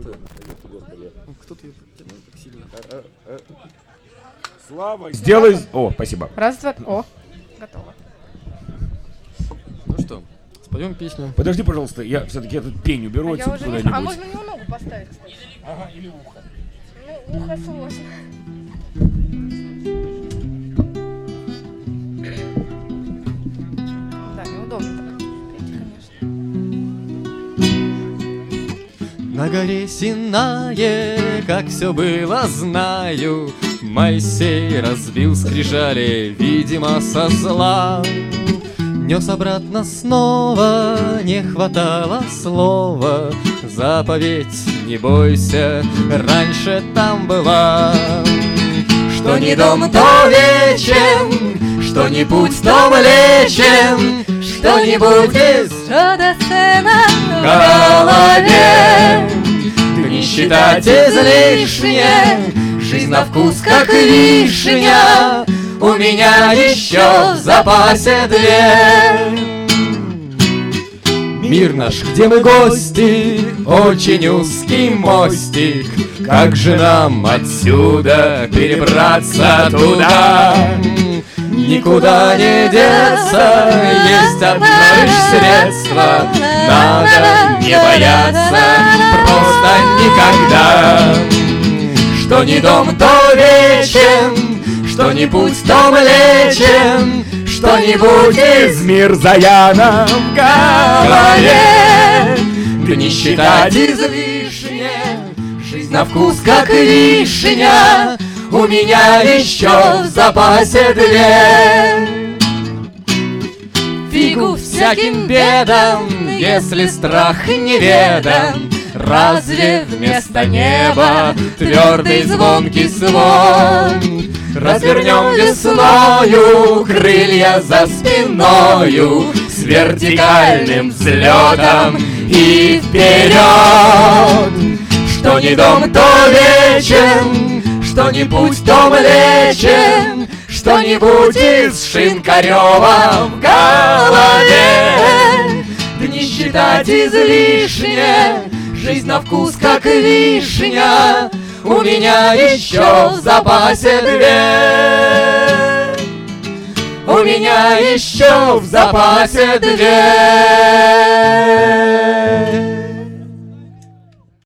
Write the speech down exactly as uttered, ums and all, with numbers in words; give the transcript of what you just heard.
это... Кто-то ее подтянул так сильно. Слава, сделай... О, спасибо. Раз, два, о, готово. Ну что, споем песню. Подожди, пожалуйста, я все-таки этот пень уберу А, я отсюда уже не... куда-нибудь. а можно у него ногу поставить, кстати? Ага, или ухо. Ну, ухо сложно. Да, неудобно так петь, конечно. На горе Синае, как все было, знаю, Моисей разбил скрижали, видимо, со зла. Нес обратно снова, не хватало слова. Заповедь, не бойся, раньше там была. Что не дом, то вечен, что не путь, то млечен, что-нибудь из Чудо-сцена в голове. Не считать излишне, жизнь на вкус как вишня, у меня еще в запасе две. Мир наш, где мы гости, очень узкий мостик. Как же нам отсюда перебраться туда? Никуда не деться, есть одно лишь средство. Надо не бояться, просто никогда. Что не дом, то вечен, что не путь, то млечен, что-нибудь из Мирзаяна в голове. Да не считать излишне, жизнь на вкус как вишня, у меня еще в запасе две. Фигу всяким бедам, если страх неведом. Разве вместо неба твердый звонкий звон? Развернем весною крылья за спиною с вертикальным взлетом и вперед. Что не дом, то вечен, что не путь, то млечен, что-нибудь из Шинкарева в голове. Да не считать излишне, жизнь на вкус как вишня, у меня еще в запасе две. У меня еще в запасе две.